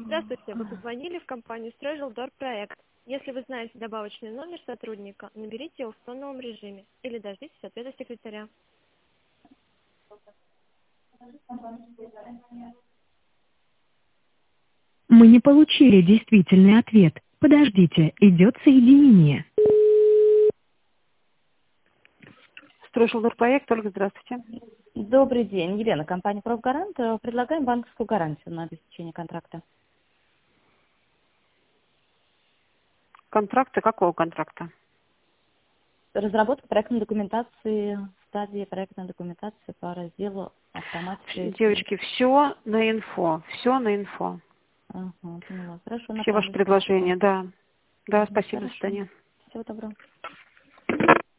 Здравствуйте, вы позвонили в компанию «Стройжилдор Проект». Если вы знаете добавочный номер сотрудника, наберите его в тоновом режиме или дождитесь ответа секретаря. Мы не получили действительный ответ. Подождите, идет соединение. Стройжилдор Проект, Ольга, здравствуйте. Добрый день, Елена, компания «Профгарант». Предлагаем банковскую гарантию на обеспечение контракта. Контракты какого контракта? Разработка проектной документации, стадии проектной документации по разделу автоматики. Девочки, все на инфо, все на инфо. Ага, поняла. Хорошо, Все ваши направлю. предложения, да. Да, спасибо, до Хорошо. свидания. Всего доброго.